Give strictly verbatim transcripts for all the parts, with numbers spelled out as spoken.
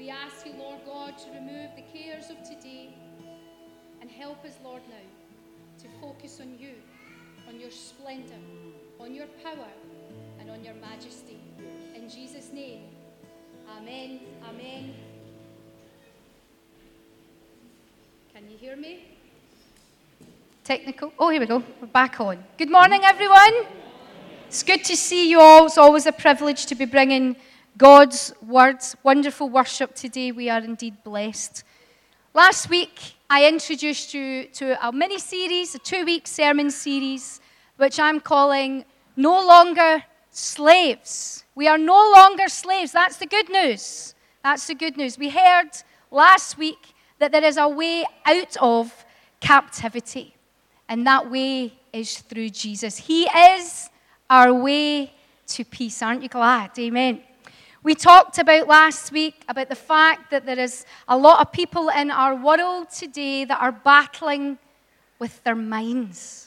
we ask you, Lord God, to remove the cares of today and help us, Lord, now to focus on you, on your splendor, on your power, and on your majesty. In Jesus' name, amen, amen. Can you hear me? Technical. Oh, here we go. We're back on. Good morning, everyone. It's good to see you all. It's always a privilege to be bringing God's words. Wonderful worship today. We are indeed blessed. Last week, I introduced you to a mini-series, a two-week sermon series, which I'm calling No Longer Slaves. We are no longer slaves. That's the good news. That's the good news. We heard last week that there is a way out of captivity, and that way is through Jesus. He is our way to peace. Aren't you glad? Amen. We talked about last week about the fact that there is a lot of people in our world today that are battling with their minds.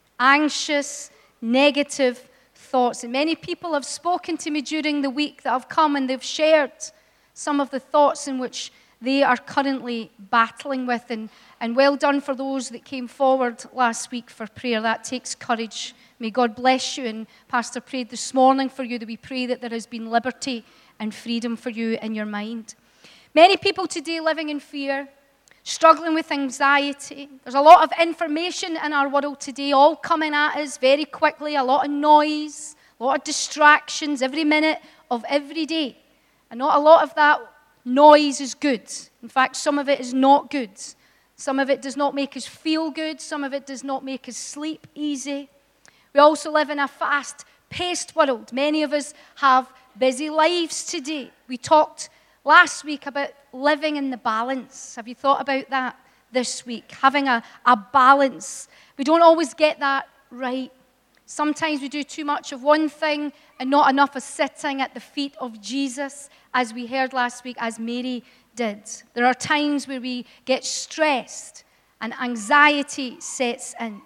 Anxious, negative thoughts. And many people have spoken to me during the week that have come and they've shared some of the thoughts in which they are currently battling with. And, and well done for those that came forward last week for prayer. That takes courage. May God bless you. And Pastor prayed this morning for you that we pray that there has been liberty and freedom for you in your mind. Many people today living in fear, struggling with anxiety. There's a lot of information in our world today, all coming at us very quickly, a lot of noise, a lot of distractions every minute of every day. And not a lot of that noise is good. In fact, some of it is not good. Some of it does not make us feel good. Some of it does not make us sleep easy. We also live in a fast-paced world. Many of us have busy lives today. We talked last week about living in the balance. Have you thought about that this week? Having a, a balance. We don't always get that right. Sometimes we do too much of one thing and not enough of sitting at the feet of Jesus, as we heard last week, as Mary did. There are times where we get stressed and anxiety sets in.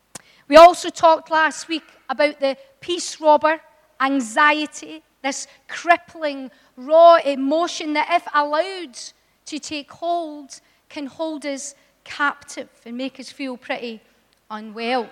We also talked last week about the peace robber, anxiety, this crippling, raw emotion that, if allowed to take hold, can hold us captive and make us feel pretty unwell.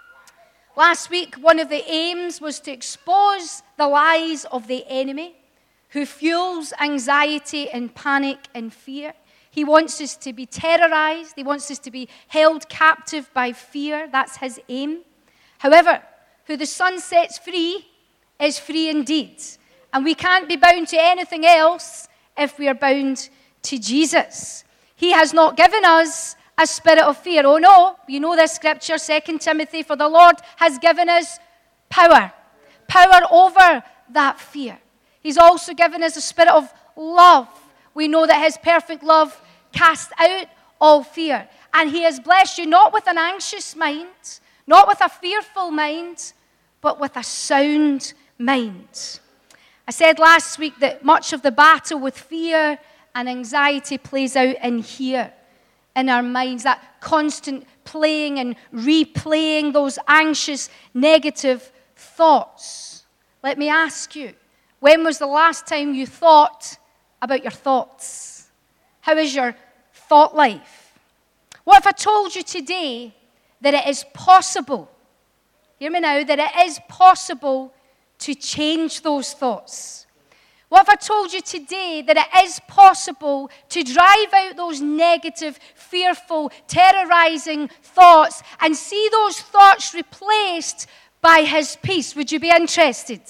Last week, one of the aims was to expose the lies of the enemy who fuels anxiety and panic and fear. He wants us to be terrorized. He wants us to be held captive by fear. That's his aim. However, who the Son sets free is free indeed. And we can't be bound to anything else if we are bound to Jesus. He has not given us a spirit of fear. Oh no, you know this scripture, Second Timothy, for the Lord has given us power. Power over that fear. He's also given us a spirit of love. We know that his perfect love casts out all fear. And he has blessed you not with an anxious mind, not with a fearful mind, but with a sound mind. I said last week that much of the battle with fear and anxiety plays out in here, in our minds, that constant playing and replaying those anxious, negative thoughts. Let me ask you, when was the last time you thought about your thoughts? How is your thought life? What if I told you today that it is possible, hear me now, that it is possible to change those thoughts? What if I told you today that it is possible to drive out those negative, fearful, terrorizing thoughts and see those thoughts replaced by his peace? Would you be interested?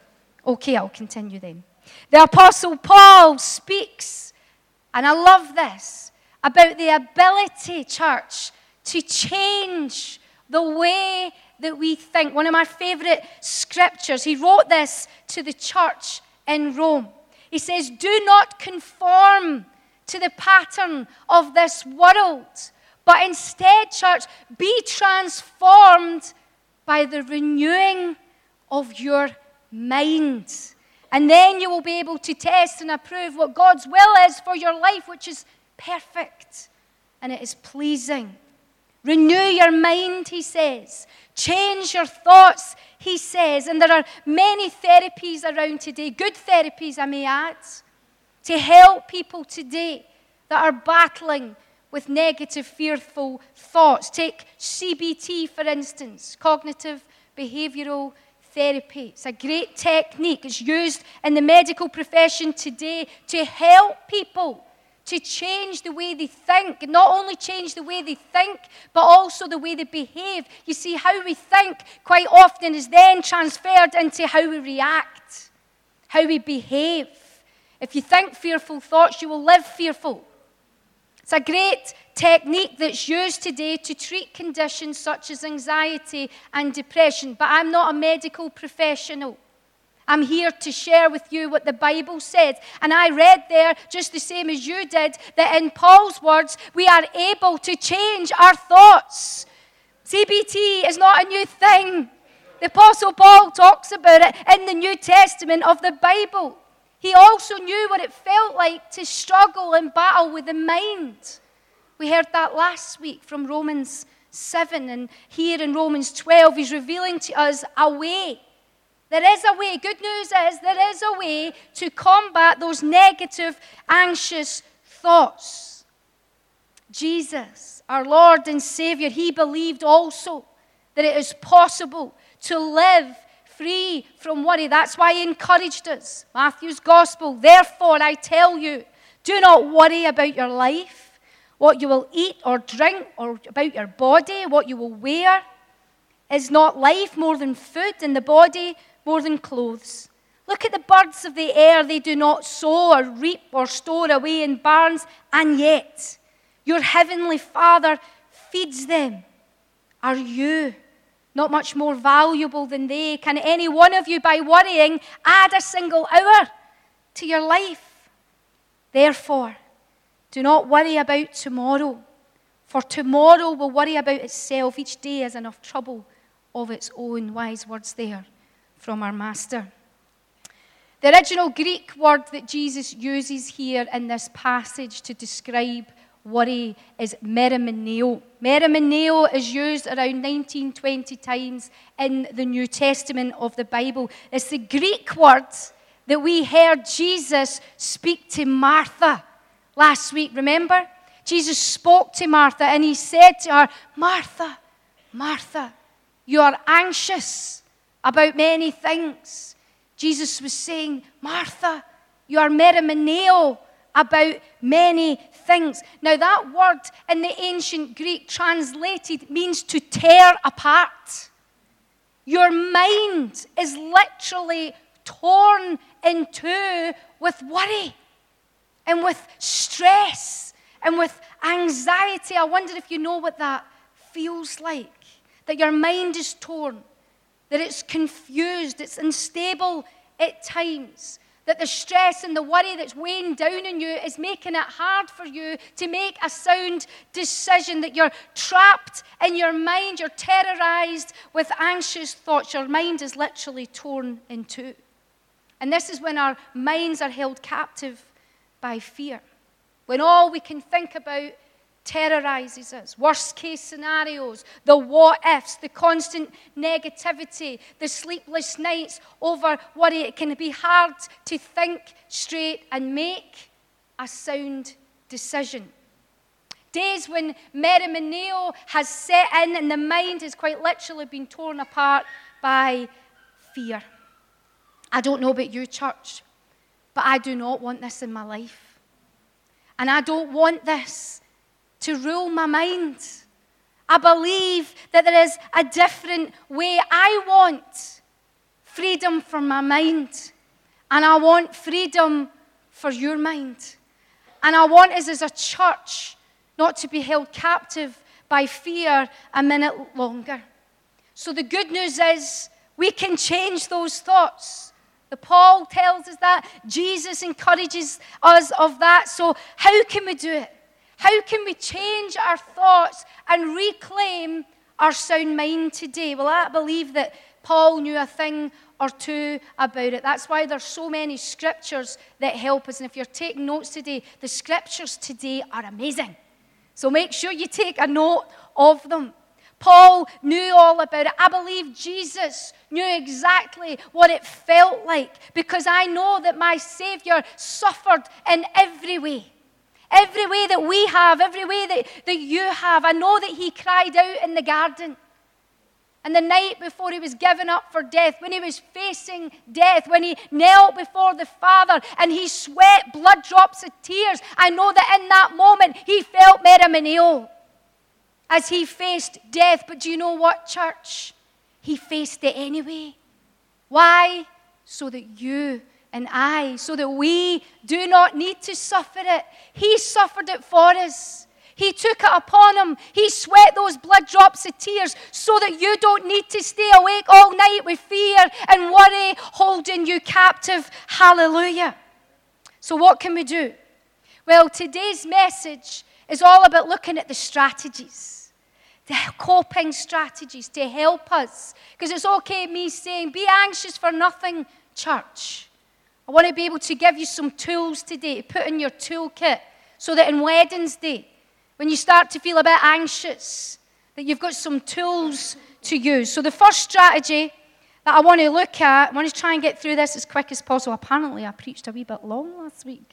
Okay, I'll continue then. The Apostle Paul speaks, and I love this, about the ability, church, to change the way that we think. One of my favorite scriptures, he wrote this to the church in Rome. He says, do not conform to the pattern of this world, but instead, church, be transformed by the renewing of your mind. And then you will be able to test and approve what God's will is for your life, which is perfect and it is pleasing. Renew your mind, he says. Change your thoughts, he says. And there are many therapies around today, good therapies, I may add, to help people today that are battling with negative, fearful thoughts. Take C B T, for instance, cognitive behavioral therapy. It's a great technique. It's used in the medical profession today to help people to change the way they think. And not only change the way they think, but also the way they behave. You see, how we think quite often is then transferred into how we react, how we behave. If you think fearful thoughts, you will live fearful. It's a great technique that's used today to treat conditions such as anxiety and depression. But I'm not a medical professional. I'm here to share with you what the Bible said. And I read there, just the same as you did, that in Paul's words, we are able to change our thoughts. C B T is not a new thing. The Apostle Paul talks about it in the New Testament of the Bible. He also knew what it felt like to struggle and battle with the mind. We heard that last week from Romans seven, and here in Romans twelve, he's revealing to us a way. There is a way. Good news is there is a way to combat those negative, anxious thoughts. Jesus, our Lord and Savior, he believed also that it is possible to live free from worry. That's why he encouraged us. Matthew's Gospel, therefore I tell you, do not worry about your life, what you will eat or drink, or about your body, what you will wear. Is not life more than food, and the body more than clothes? Look at the birds of the air. They do not sow or reap or store away in barns, and yet your heavenly Father feeds them. Are you not much more valuable than they? Can any one of you, by worrying, add a single hour to your life? Therefore, do not worry about tomorrow, for tomorrow will worry about itself. Each day has enough trouble of its own. Wise words there from our Master. The original Greek word that Jesus uses here in this passage to describe worry is merimeneo. Merimeneo is used around nineteen, twenty times in the New Testament of the Bible. It's the Greek word that we heard Jesus speak to Martha last week. Remember? Jesus spoke to Martha and he said to her, Martha, Martha, you are anxious about many things. Jesus was saying, Martha, you are merimeneo about many things. Now that word in the ancient Greek translated means to tear apart. Your mind is literally torn in two with worry and with stress and with anxiety. I wonder if you know what that feels like. That your mind is torn, that it's confused, it's unstable at times, that the stress and the worry that's weighing down on you is making it hard for you to make a sound decision, that you're trapped in your mind, you're terrorized with anxious thoughts. Your mind is literally torn in two. And this is when our minds are held captive by fear, when all we can think about terrorizes us. Worst case scenarios, the what ifs, the constant negativity, the sleepless nights over worry. It can be hard to think straight and make a sound decision. Days when merimeneo has set in and the mind has quite literally been torn apart by fear. I don't know about you, church, but I do not want this in my life. And I don't want this to rule my mind. I believe that there is a different way. I want freedom for my mind, and I want freedom for your mind. And I want us as a church not to be held captive by fear a minute longer. So the good news is we can change those thoughts. The Paul tells us that. Jesus encourages us of that. So how can we do it? How can we change our thoughts and reclaim our sound mind today? Well, I believe that Paul knew a thing or two about it. That's why there's so many scriptures that help us. And if you're taking notes today, the scriptures today are amazing. So make sure you take a note of them. Paul knew all about it. I believe Jesus knew exactly what it felt like, because I know that my Savior suffered in every way. Every way that we have, every way that, that you have. I know that he cried out in the garden. And the night before he was given up for death, when he was facing death, when he knelt before the Father and he sweat blood drops of tears, I know that in that moment he felt merimneo as he faced death. But do you know what, church? He faced it anyway. Why? So that you and I, so that we do not need to suffer it. He suffered it for us. He took it upon him. He sweat those blood drops of tears so that you don't need to stay awake all night with fear and worry holding you captive. Hallelujah. So what can we do? Well, today's message is all about looking at the strategies, the coping strategies to help us. Because it's okay me saying, be anxious for nothing, church. I want to be able to give you some tools today to put in your toolkit so that in Wednesday, when you start to feel a bit anxious, that you've got some tools to use. So the first strategy that I want to look at, I want to try and get through this as quick as possible. Apparently, I preached a wee bit long last week.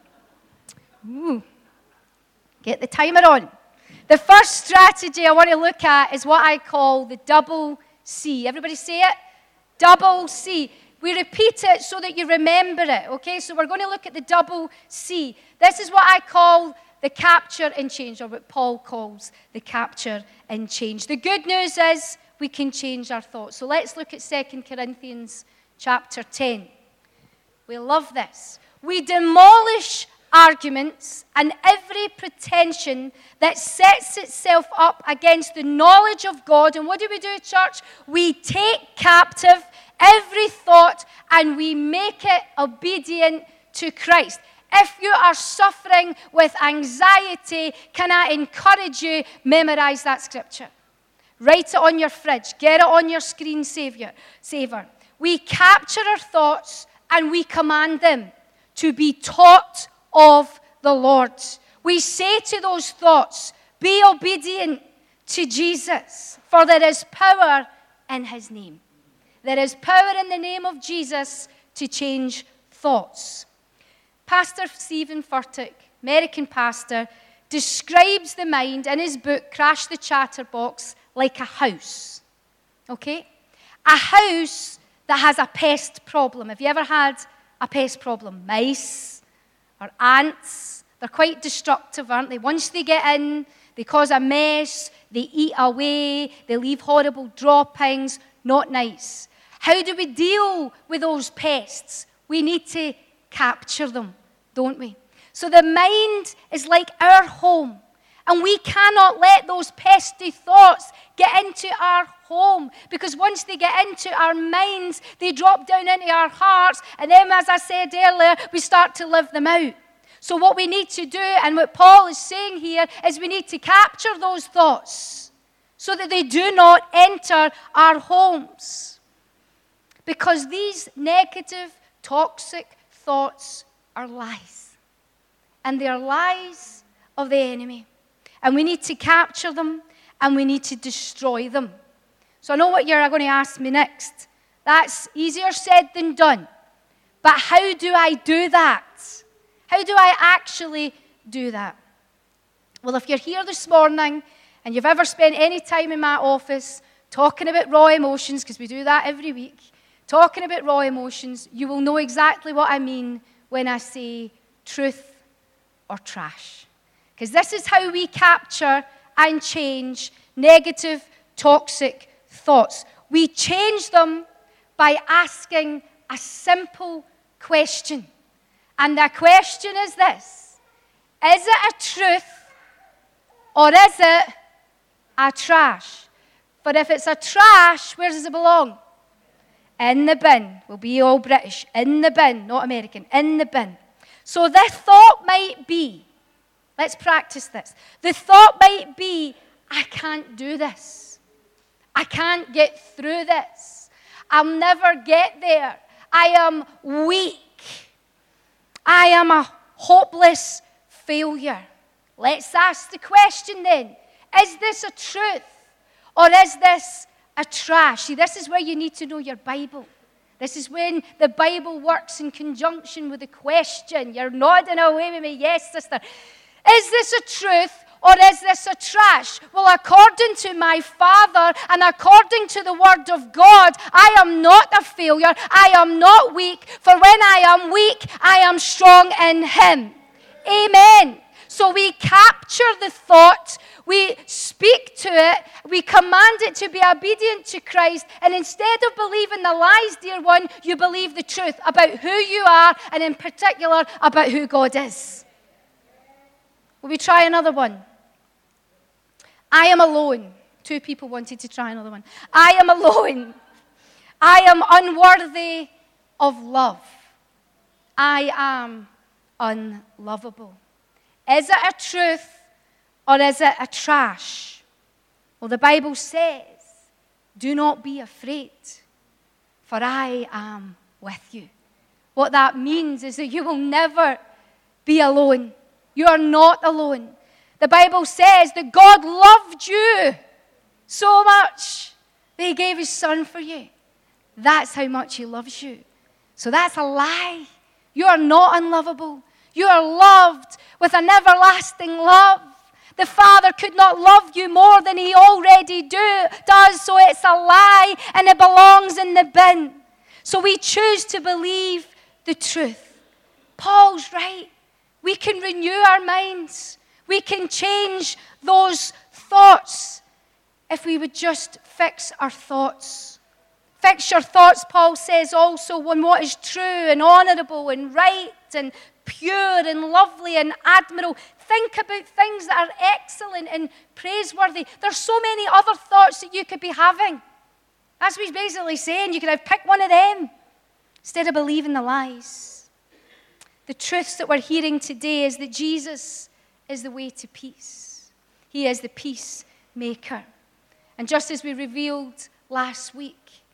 Ooh. Get the timer on. The first strategy I want to look at is what I call the double C. Everybody say it? Double C. We repeat it so that you remember it, okay? So we're going to look at the double C. This is what I call the capture and change, or what Paul calls the capture and change. The good news is we can change our thoughts. So let's look at Second Corinthians chapter ten. We love this. We demolish arguments and every pretension that sets itself up against the knowledge of God. And what do we do, church? We take captive every thought and we make it obedient to Christ. If you are suffering with anxiety, can I encourage you, memorize that scripture. Write it on your fridge. Get it on your screensaver. Saver. We capture our thoughts and we command them to be taught of the Lord. We say to those thoughts, be obedient to Jesus, for there is power in his name. There is power in the name of Jesus to change thoughts. Pastor Stephen Furtick, American pastor, describes the mind in his book, Crash the Chatterbox, like a house. Okay? A house that has a pest problem. Have you ever had a pest problem? Mice or ants. They're quite destructive, aren't they? Once they get in, they cause a mess, they eat away, they leave horrible droppings. Not nice. How do we deal with those pests? We need to capture them, don't we? So the mind is like our home, and we cannot let those pesty thoughts get into our home, because once they get into our minds, they drop down into our hearts, and then, as I said earlier, we start to live them out. So what we need to do, and what Paul is saying here, is we need to capture those thoughts so that they do not enter our homes. Because these negative, toxic thoughts are lies. And they are lies of the enemy. And we need to capture them, and we need to destroy them. So I know what you're going to ask me next. That's easier said than done. But how do I do that? How do I actually do that? Well, if you're here this morning and you've ever spent any time in my office talking about raw emotions, because we do that every week, talking about raw emotions, you will know exactly what I mean when I say truth or trash. Because this is how we capture and change negative, toxic thoughts. We change them by asking a simple question. And the question is this: is it a truth or is it a trash? For if it's a trash, where does it belong? In the bin. We'll be all British. In the bin, not American. In the bin. So the thought might be, let's practice this. The thought might be, I can't do this. I can't get through this. I'll never get there. I am weak. I am a hopeless failure. Let's ask the question then. Is this a truth Or is this a trash? See, this is where you need to know your Bible. This is when the Bible works in conjunction with the question. You're nodding away with me. Yes, sister. Is this a truth or is this a trash? Well, according to my Father and according to the Word of God, I am not a failure. I am not weak. For when I am weak, I am strong in Him. Amen. So we capture the thought, we speak to it, we command it to be obedient to Christ, and instead of believing the lies, dear one, you believe the truth about who you are, and in particular, about who God is. Will we try another one? I am alone. Two people wanted to try another one. I am alone. I am unworthy of love. I am unlovable. Is it a truth or is it a trash? Well, the Bible says, do not be afraid, for I am with you. What that means is that you will never be alone. You are not alone. The Bible says that God loved you so much that He gave His Son for you. That's how much He loves you. So that's a lie. You are not unlovable. You are loved with an everlasting love. The Father could not love you more than He already do, does, so it's a lie and it belongs in the bin. So we choose to believe the truth. Paul's right. We can renew our minds. We can change those thoughts if we would just fix our thoughts. Fix your thoughts, Paul says also, on what is true and honorable and right and pure and lovely and admirable. Think about things that are excellent and praiseworthy. There's so many other thoughts that you could be having. That's what he's basically saying. You could have picked one of them instead of believing the lies. The truths that we're hearing today is that Jesus is the way to peace. He is the peacemaker. And just as we revealed last week,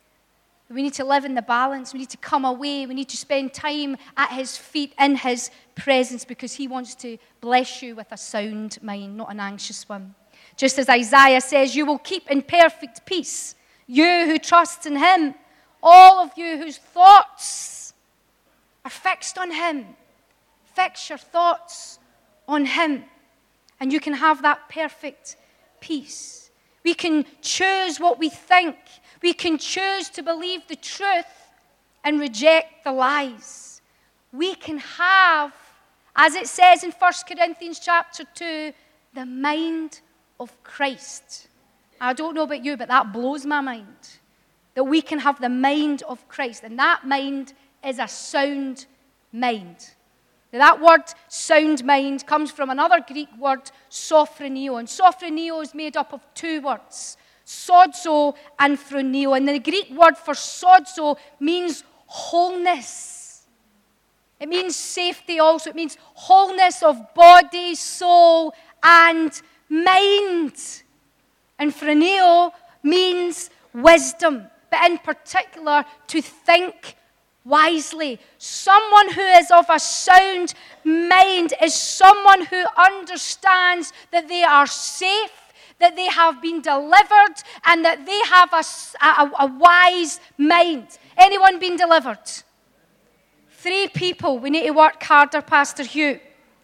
we need to live in the balance. We need to come away. We need to spend time at His feet in His presence because He wants to bless you with a sound mind, not an anxious one. Just as Isaiah says, you will keep in perfect peace, you who trust in Him, all of you whose thoughts are fixed on Him. Fix your thoughts on Him, and you can have that perfect peace. We can choose what we think. We can choose to believe the truth and reject the lies. We can have, as it says in First Corinthians chapter two, the mind of Christ. I don't know about you, but that blows my mind. That we can have the mind of Christ. And that mind is a sound mind. Now, that word, sound mind, comes from another Greek word, sophroneo. And sophroneo is made up of two words, sozo and phroneo. And the Greek word for sozo means wholeness. It means safety also. It means wholeness of body, soul, and mind. And phroneo means wisdom, but in particular, to think wisely. Someone who is of a sound mind is someone who understands that they are safe, that they have been delivered, and that they have a, a, a wise mind. Anyone been delivered? Three people. We need to work harder, Pastor Hugh.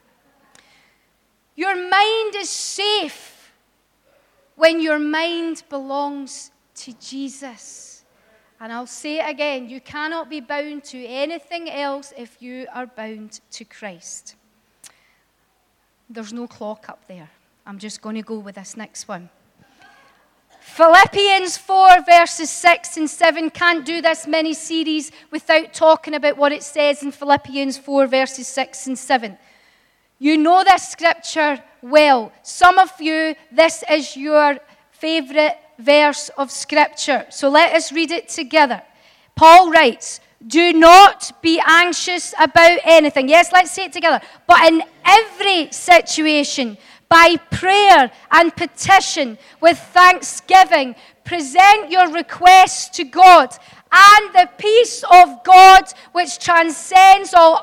Your mind is safe when your mind belongs to Jesus. And I'll say it again, you cannot be bound to anything else if you are bound to Christ. There's no clock up there. I'm just going to go with this next one. Philippians four, verses six and seven. Can't do this mini series without talking about what it says in Philippians four, verses six and seven. You know this scripture well. Some of you, this is your favorite verse of scripture. So let us read it together. Paul writes, do not be anxious about anything. Yes, let's say it together. But in every situation, by prayer and petition, with thanksgiving, present your requests to God, and the peace of God, which transcends all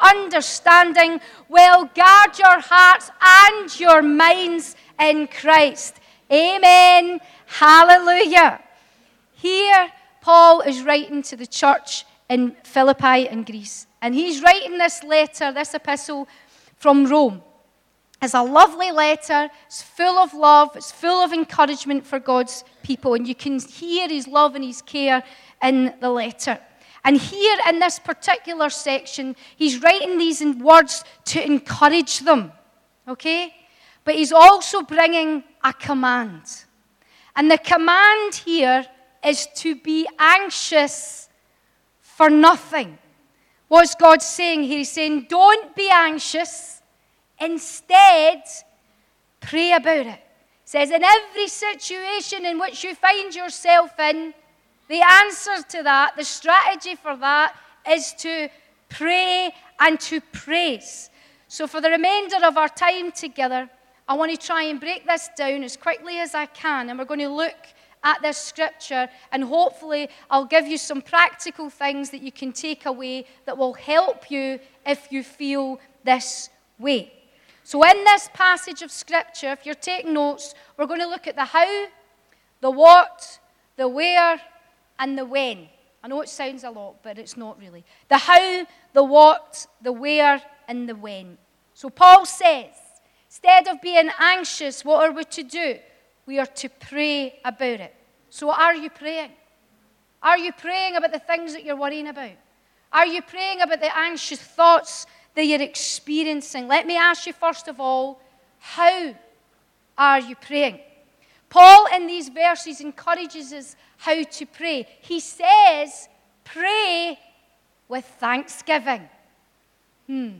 understanding, will guard your hearts and your minds in Christ. Amen. Hallelujah. Here, Paul is writing to the church in Philippi in Greece. And he's writing this letter, this epistle from Rome. It's a lovely letter. It's full of love. It's full of encouragement for God's people. And you can hear his love and his care in the letter. And here in this particular section, he's writing these in words to encourage them. Okay? But he's also bringing a command. And the command here is to be anxious for nothing. What's God saying here? He's saying, don't be anxious. Instead, pray about it. It says, in every situation in which you find yourself in, the answer to that, the strategy for that, is to pray and to praise. So for the remainder of our time together, I want to try and break this down as quickly as I can, and we're going to look at this scripture, and hopefully I'll give you some practical things that you can take away that will help you if you feel this way. So in this passage of scripture, if you're taking notes, we're going to look at the how, the what, the where, and the when. I know it sounds a lot, but it's not really. The how, the what, the where, and the when. So Paul says, instead of being anxious, what are we to do? We are to pray about it. So are you praying? Are you praying about the things that you're worrying about? Are you praying about the anxious thoughts that you're experiencing? Let me ask you first of all, how are you praying? Paul in these verses encourages us how to pray. He says, pray with thanksgiving. Hmm.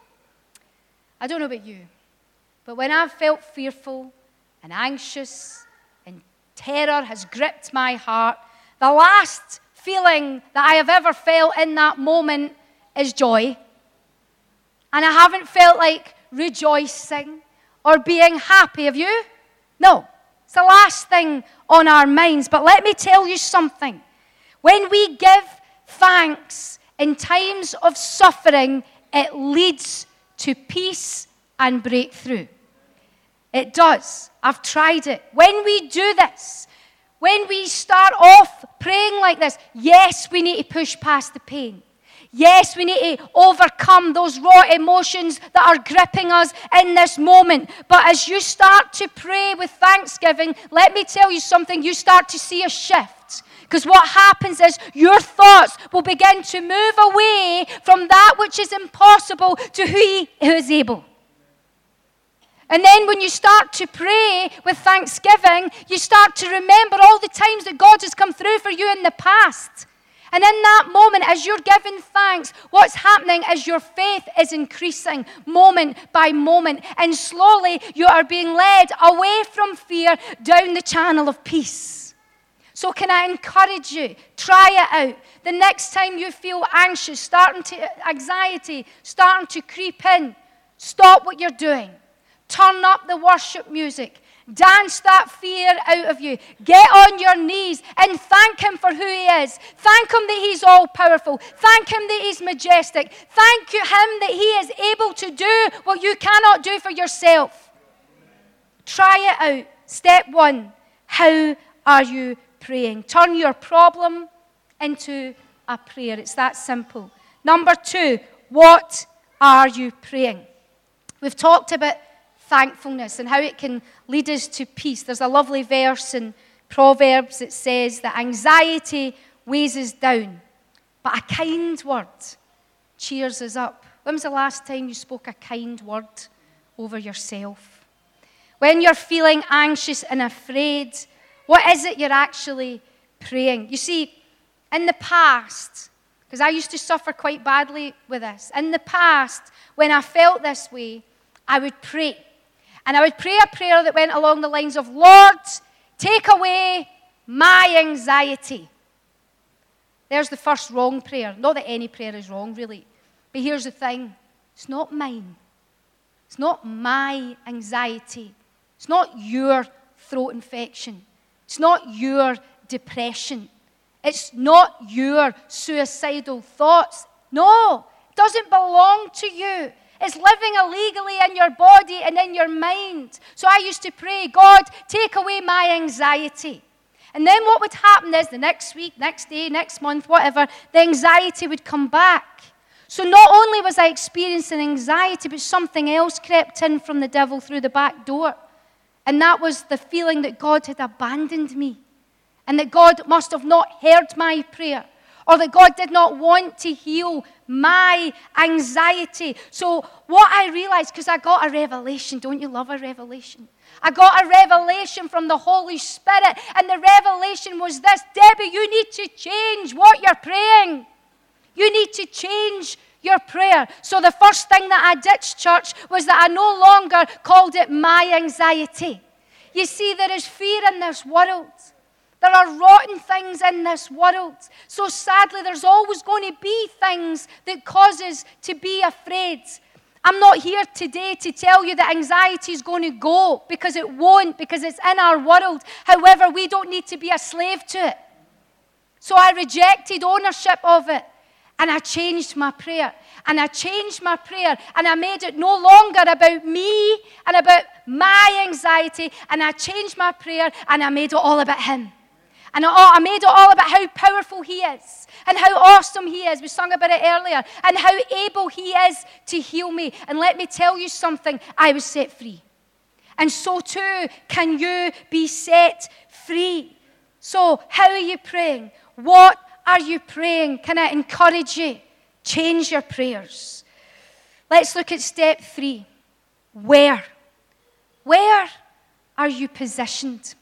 I don't know about you, but when I've felt fearful and anxious and terror has gripped my heart, the last feeling that I have ever felt in that moment is joy. And I haven't felt like rejoicing or being happy. Have you? No. It's the last thing on our minds. But let me tell you something. When we give thanks in times of suffering, it leads to peace and breakthrough. It does. I've tried it. When we do this, when we start off praying like this, yes, we need to push past the pain. Yes, we need to overcome those raw emotions that are gripping us in this moment. But as you start to pray with thanksgiving, let me tell you something, you start to see a shift. Because what happens is your thoughts will begin to move away from that which is impossible to He who is able. And then when you start to pray with thanksgiving, you start to remember all the times that God has come through for you in the past. And in that moment, as you're giving thanks, what's happening is your faith is increasing moment by moment. And slowly, you are being led away from fear down the channel of peace. So can I encourage you, try it out. The next time you feel anxious, starting to, anxiety, starting to creep in, stop what you're doing. Turn up the worship music. Dance that fear out of you. Get on your knees and thank Him for who He is. Thank Him that He's all-powerful. Thank Him that He's majestic. Thank you Him that He is able to do what you cannot do for yourself. Try it out. Step one, how are you praying? Turn your problem into a prayer. It's that simple. Number two, what are you praying? We've talked about thankfulness and how it can lead us to peace. There's a lovely verse in Proverbs that says that anxiety weighs us down, but a kind word cheers us up. When was the last time you spoke a kind word over yourself? When you're feeling anxious and afraid, what is it you're actually praying? You see, in the past, because I used to suffer quite badly with this, in the past, when I felt this way, I would pray. And I would pray a prayer that went along the lines of, Lord, take away my anxiety. There's the first wrong prayer. Not that any prayer is wrong, really. But here's the thing. It's not mine. It's not my anxiety. It's not your throat infection. It's not your depression. It's not your suicidal thoughts. No, it doesn't belong to you. is living illegally in your body and in your mind. So I used to pray, God, take away my anxiety. And then what would happen is the next week, next day, next month, whatever, the anxiety would come back. So not only was I experiencing anxiety, but something else crept in from the devil through the back door. And that was the feeling that God had abandoned me. And that God must have not heard my prayer. Or that God did not want to heal my anxiety. So what I realized, because I got a revelation. Don't you love a revelation? I got a revelation from the Holy Spirit. And the revelation was this: Debbie, you need to change what you're praying. You need to change your prayer. So the first thing that I ditched, church, was that I no longer called it my anxiety. You see, there is fear in this world. There are rotten things in this world. So sadly, there's always going to be things that cause us to be afraid. I'm not here today to tell you that anxiety is going to go, because it won't, because it's in our world. However, we don't need to be a slave to it. So I rejected ownership of it. And I changed my prayer. And I changed my prayer. And I made it no longer about me and about my anxiety. And I changed my prayer and I made it all about Him. And I made it all about how powerful He is. And how awesome He is. We sung about it earlier. And how able He is to heal me. And let me tell you something. I was set free. And so too can you be set free. So how are you praying? What are you praying? Can I encourage you? Change your prayers. Let's look at step three. Where? Where are you positioned?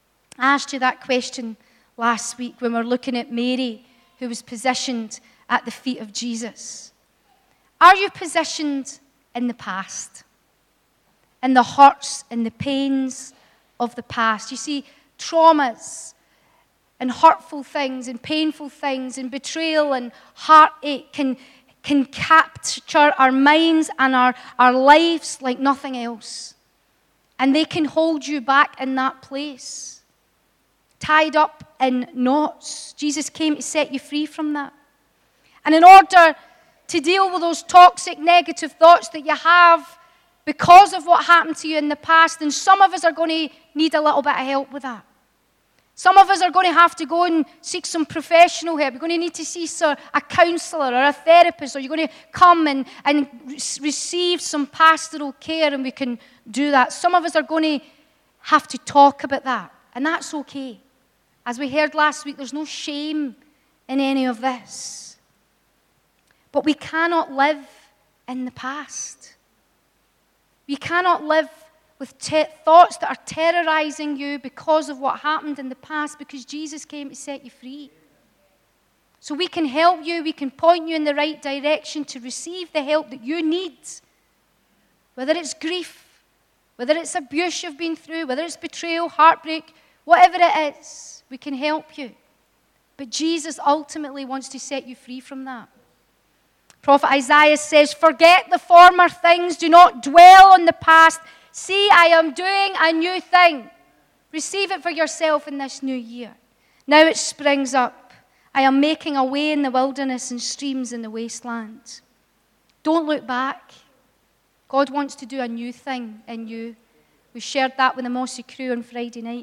I asked you that question last week when we were looking at Mary, who was positioned at the feet of Jesus. Are you positioned in the past? In the hurts and the pains of the past? You see, traumas and hurtful things and painful things and betrayal and heartache can, can capture our minds and our, our lives like nothing else. And they can hold you back in that place, tied up in knots. Jesus came to set you free from that. And in order to deal with those toxic, negative thoughts that you have because of what happened to you in the past, and some of us are going to need a little bit of help with that. Some of us are going to have to go and seek some professional help. You're going to need to see a counselor or a therapist, or you're going to come and, and receive some pastoral care, and we can do that. Some of us are going to have to talk about that, and that's okay. As we heard last week, there's no shame in any of this. But we cannot live in the past. We cannot live with te- thoughts that are terrorizing you because of what happened in the past, because Jesus came to set you free. So we can help you, we can point you in the right direction to receive the help that you need. Whether it's grief, whether it's abuse you've been through, whether it's betrayal, heartbreak, whatever it is, we can help you. But Jesus ultimately wants to set you free from that. Prophet Isaiah says, "Forget the former things, do not dwell on the past. See, I am doing a new thing." Receive it for yourself in this new year. Now it springs up. I am making a way in the wilderness and streams in the wasteland. Don't look back. God wants to do a new thing in you. We shared that with the Mossy crew on Friday night.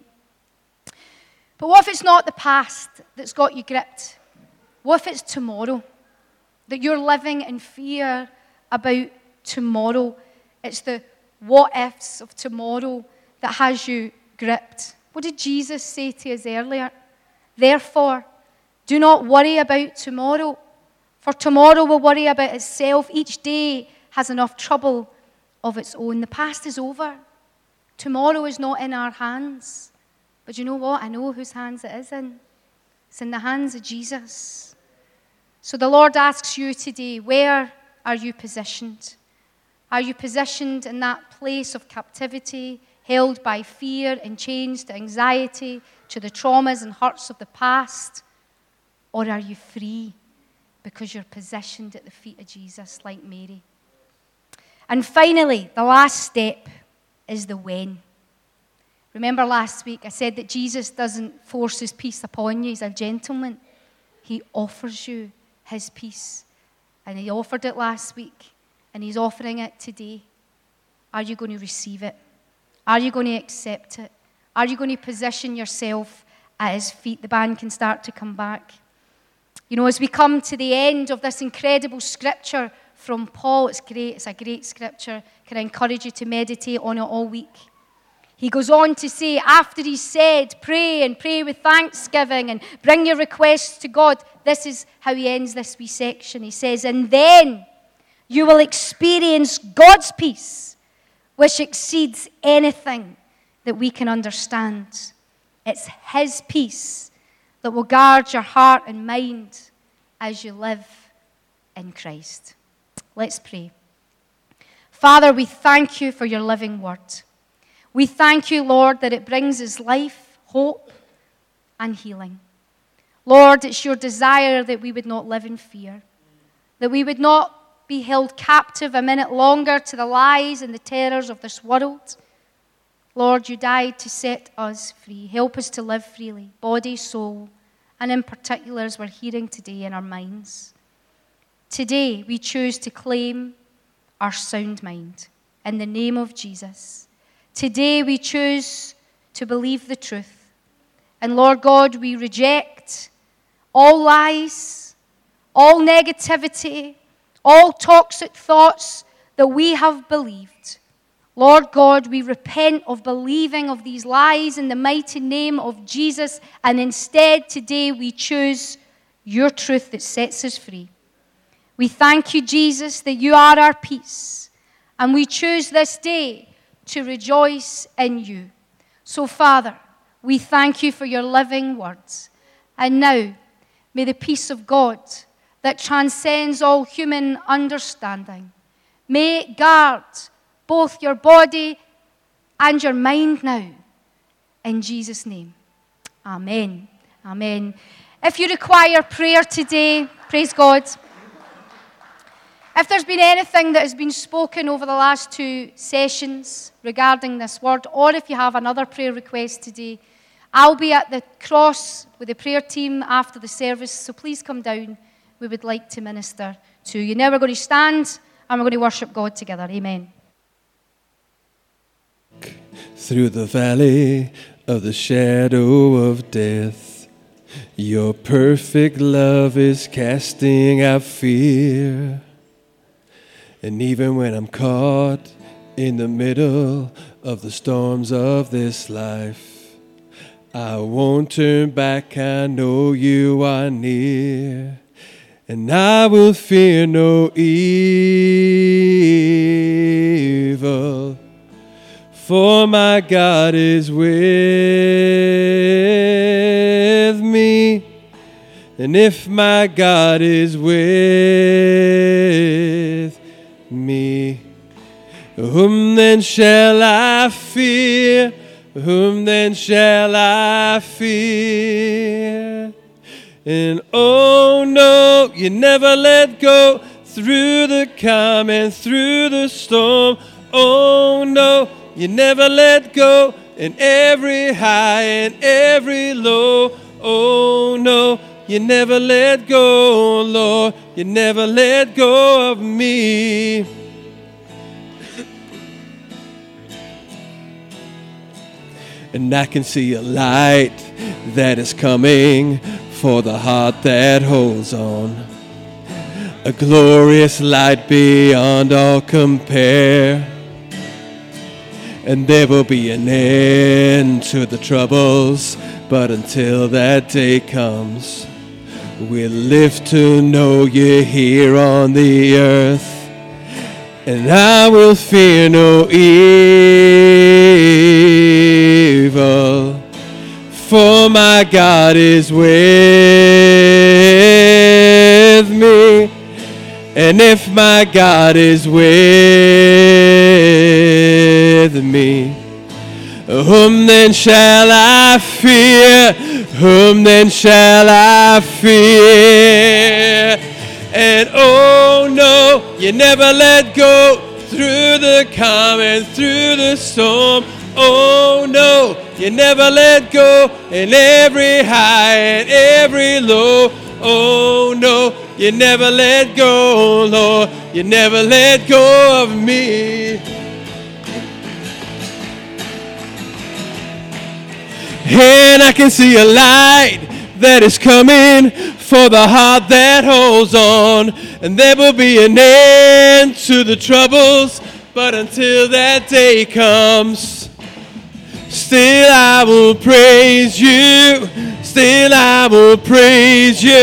But what if it's not the past that's got you gripped? What if it's tomorrow? That you're living in fear about tomorrow. It's the what ifs of tomorrow that has you gripped. What did Jesus say to us earlier? Therefore, do not worry about tomorrow, for tomorrow will worry about itself. Each day has enough trouble of its own. The past is over. Tomorrow is not in our hands. But you know what? I know whose hands it is in. It's in the hands of Jesus. So the Lord asks you today, where are you positioned? Are you positioned in that place of captivity, held by fear and chains to anxiety, to the traumas and hurts of the past? Or are you free because you're positioned at the feet of Jesus like Mary? And finally, the last step is the when. Remember last week I said that Jesus doesn't force his peace upon you. He's a gentleman. He offers you his peace. And he offered it last week. and he's offering it today. Are you going to receive it? Are you going to accept it? Are you going to position yourself at his feet? The band can start to come back. You know, as we come to the end of this incredible scripture from Paul, it's great, it's a great scripture. Can I encourage you to meditate on it all week? He goes on to say, after he said, pray and pray with thanksgiving and bring your requests to God, this is how he ends this wee section. He says, and then you will experience God's peace, which exceeds anything that we can understand. It's his peace that will guard your heart and mind as you live in Christ. Let's pray. Father, we thank you for your living word. We thank you, Lord, that it brings us life, hope, and healing. Lord, it's your desire that we would not live in fear, that we would not be held captive a minute longer to the lies and the terrors of this world. Lord, you died to set us free. Help us to live freely, body, soul, and in particular as we're hearing today in our minds. Today, we choose to claim our sound mind in the name of Jesus. Today, we choose to believe the truth. And Lord God, we reject all lies, all negativity, all toxic thoughts that we have believed. Lord God, we repent of believing of these lies in the mighty name of Jesus, and instead today we choose your truth that sets us free. We thank you, Jesus, that you are our peace, and we choose this day to rejoice in you. So, Father, we thank you for your living words. And now, may the peace of God that transcends all human understanding, may it guard both your body and your mind now. In Jesus' name, amen. Amen. If you require prayer today, praise God. If there's been anything that has been spoken over the last two sessions regarding this word, or if you have another prayer request today, I'll be at the cross with the prayer team after the service, so please come down. We would like to minister to you. Now we're going to stand and we're going to worship God together. Amen. Through the valley of the shadow of death, your perfect love is casting out fear. And even when I'm caught in the middle of the storms of this life, I won't turn back, I know you are near. And I will fear no evil, for my God is with me. And if my God is with me, whom then shall I fear? Whom then shall I fear? And oh no, you never let go through the calm and through the storm. Oh no, you never let go in every high and every low. Oh no, you never let go, Lord. You never let go of me. And I can see a light that is coming for the heart that holds on. A glorious light beyond all compare. And there will be an end to the troubles, but until that day comes, we'll live to know you're here on the earth. And I will fear no evil, for my God is with me. And if my God is with me, whom then shall I fear? Whom then shall I fear? And oh no, you never let go through the calm and through the storm. Oh no, you never let go in every high and every low. Oh no, You never let go, Lord. You never let go of me. And I can see a light that is coming for the heart that holds on. And there will be an end to the troubles, but until that day comes, still I will praise you. Still I will praise you.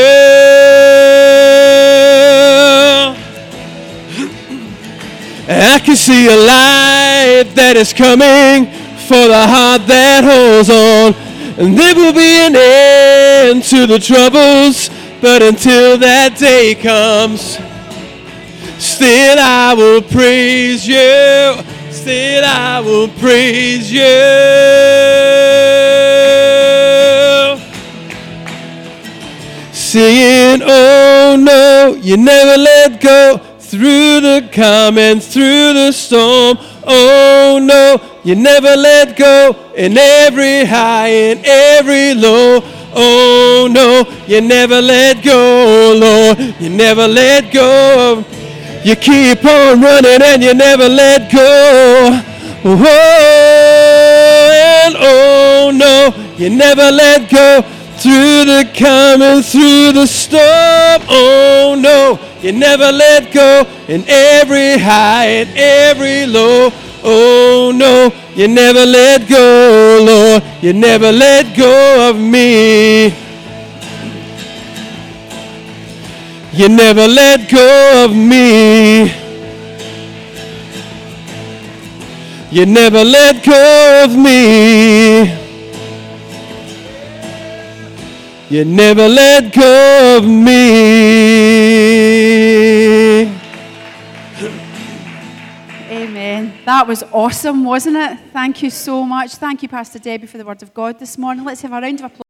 And I can see a light that is coming for the heart that holds on. And there will be an end to the troubles, but until that day comes, still I will praise you. Still I will praise you. Singing, oh no, you never let go. Through the calm and through the storm, oh no, you never let go. In every high and every low, oh no, you never let go, Lord. You never let go. You keep on running and you never let go. Oh, and oh no, you never let go. Through the calm and through the storm, oh no, you never let go. In every high and every low, oh no, you never let go, Lord. You never let go of me. You never let go of me. You never let go of me. You never let go of me. Amen. That was awesome, wasn't it? Thank you so much. Thank you, Pastor Debbie, for the word of God this morning. Let's have a round of applause.